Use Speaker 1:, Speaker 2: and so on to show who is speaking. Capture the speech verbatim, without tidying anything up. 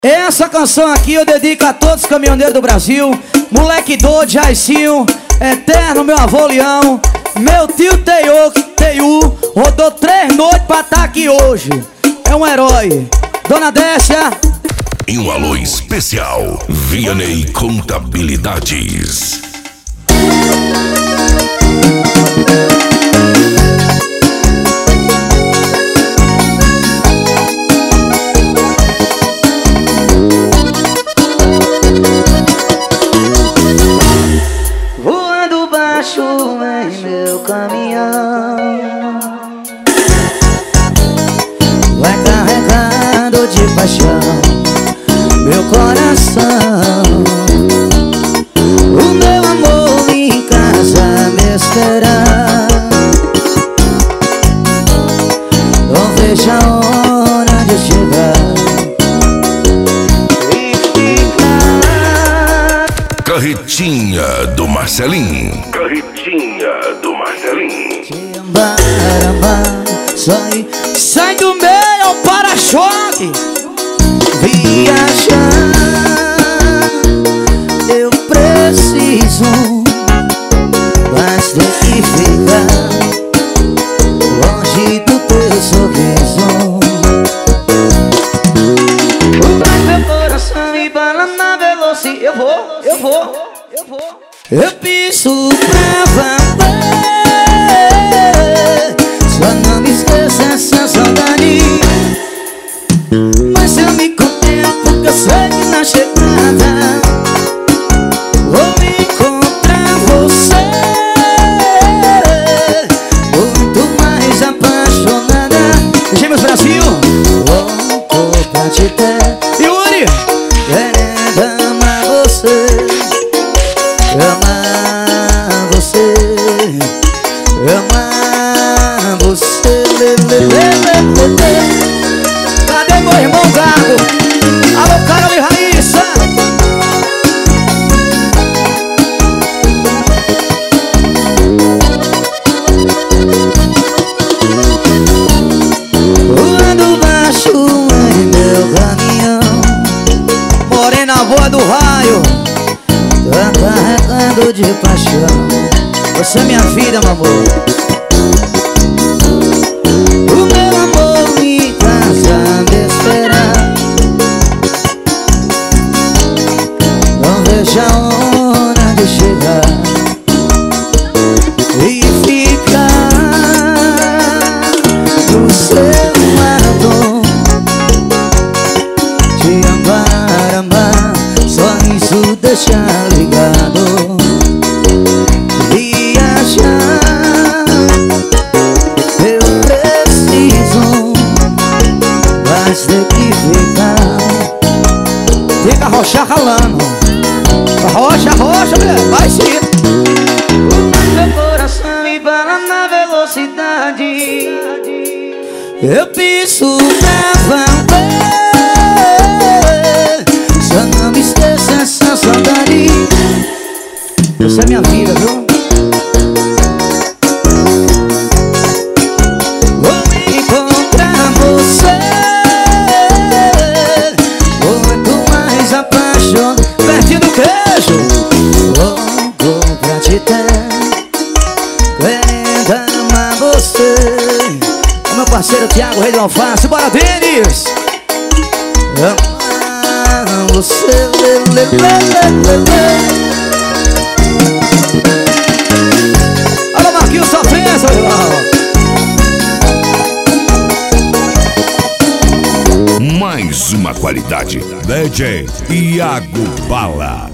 Speaker 1: Essa canção aqui eu dedico a todos os caminhoneiros do Brasil. Moleque doido, Jaicinho, eterno meu avô Leão, meu tio Teiu, Teiu rodou três noites pra estar aqui hoje. É um herói. Dona Décia.
Speaker 2: E um alô especial, Vianney Contabilidades.
Speaker 3: Voando baixo em meu caminhão, vai carregando de paixão meu coração. O meu amor em casa me esperar. Não vejo a hora de chegar e ficar.
Speaker 2: Carretinha do Marcelinho. Carretinha do Marcelinho.
Speaker 3: Te amar, amar, sai,
Speaker 1: Sai do meio, para-choque.
Speaker 3: viajar. Eu preciso, mas tem que ficar longe do teu sorriso. Mas meu coração embala na velocidade. Eu vou, eu vou, eu vou. Eu piso pra valer. Só não me esqueça essa saudade. Mas eu me contento, que eu sei que na chegada vou encontrar você muito mais apaixonada.
Speaker 1: Gêmeos Brasil.
Speaker 3: Louco pra te ter,
Speaker 1: Yuri.
Speaker 3: querendo amar você, amar você, amar você. Lê, lê, lê, lê, lê.
Speaker 1: Cadê meu irmão Gago? Alô, Carol e Raíssa.
Speaker 3: Voando baixo em meu caminhão,
Speaker 1: Morena boa do raio.
Speaker 3: tá carregando de paixão.
Speaker 1: Você é minha vida, meu amor.
Speaker 3: O meu amor em casa me esperar. Não vejo a hora de chegar e ficar do seu lado. Te amar, amar, só isso deixar ligado. Viajar, eu preciso, mas tem que ficar.
Speaker 1: Fica rocha ralando. Rocha, rocha, mulher. Vai sim.
Speaker 3: Meu coração embala na velocidade.
Speaker 1: Eu piso pra valer.
Speaker 3: Só não me esqueça essa saudade.
Speaker 1: Você é minha vida, viu?
Speaker 3: Vou encontrar você muito mais apaixonado.
Speaker 1: Pertinho do queijo.
Speaker 3: Louco pra te ter, querendo amar você.
Speaker 1: O meu parceiro Thiago, rei do alface. Bora, Denis.
Speaker 3: Amar você, lê, lê, lê, lê, lê.
Speaker 1: Alô, Marquinhos, sofrência, irmão.
Speaker 2: Mais uma qualidade. D J Iago Bala.